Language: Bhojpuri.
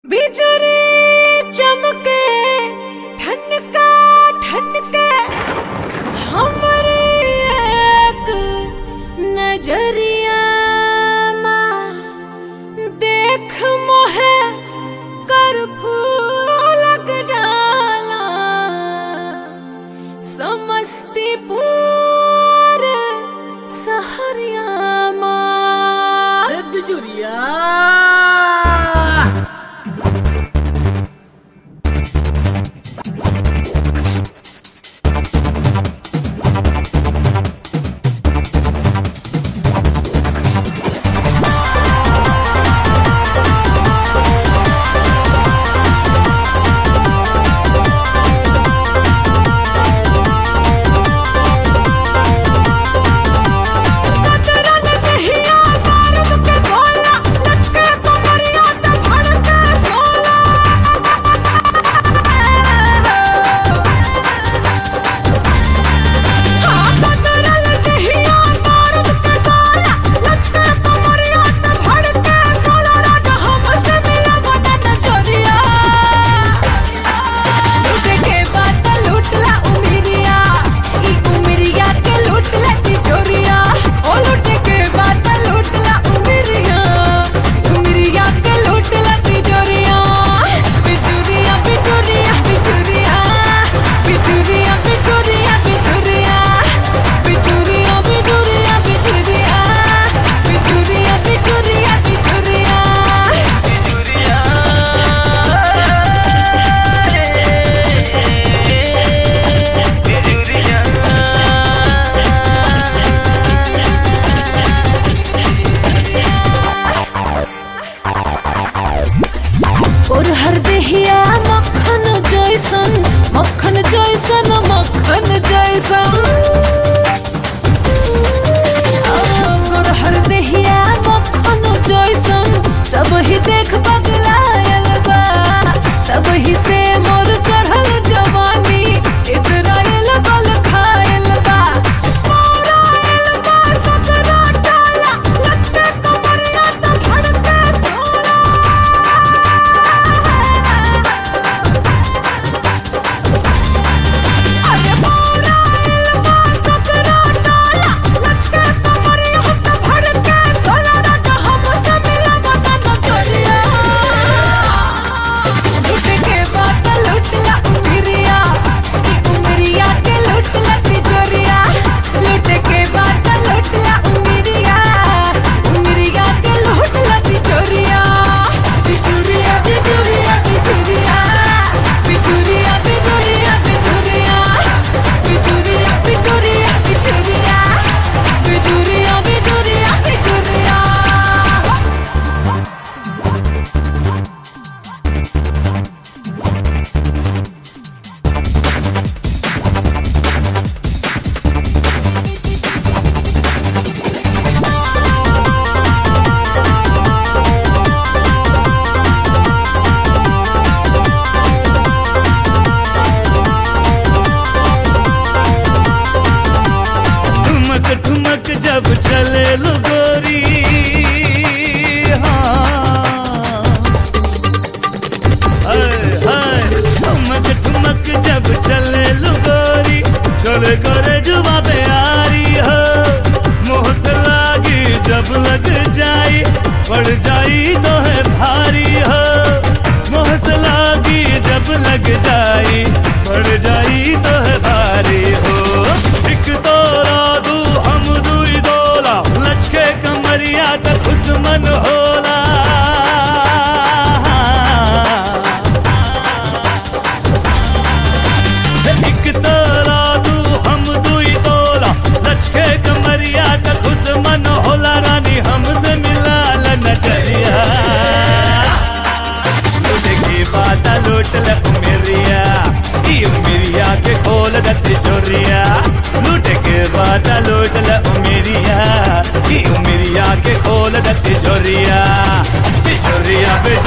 बिजुरी चमके ठनका ठनके हमरी एक नजरिया देख मोहे कर्फ्यू लग जाला समस्तीपुर सहरिया बिजुरिया और हर देहिया मक्खन जैसन मक्खन जैसन मक्खन जैसन और हर देहिया मक्खन जैसन सब ही देख बगलायल बा तब ही से मोर चढ़ल जवानी इतना लगल खायल बा मोरायल बा सकरा डाला लटके कमरिया त भड़के सोना ठुमक जब चले लो गोरी ठुमक ठुमक जब चले लो गोरी चले करे जुबा पे यारी हो मोह से लागी जब लग जाई पड़ जाई तो है भारी हो मोह से लागी जब लग जाई पड़ जाई तो है भारी हो एक तोरा दू हम दुई दोला लचके कमरिया तक दुश्मन होला एक तोरा दू हम दुई दोला लचके कमरिया तक दुश्मन होला रानी हमसे मिला नजरिया की बात लूट ल उमेरिया के खोल द तिजोरिया लूट के बात लूट ल उमेरिया के खोल द तिजोरिया तिजोरिया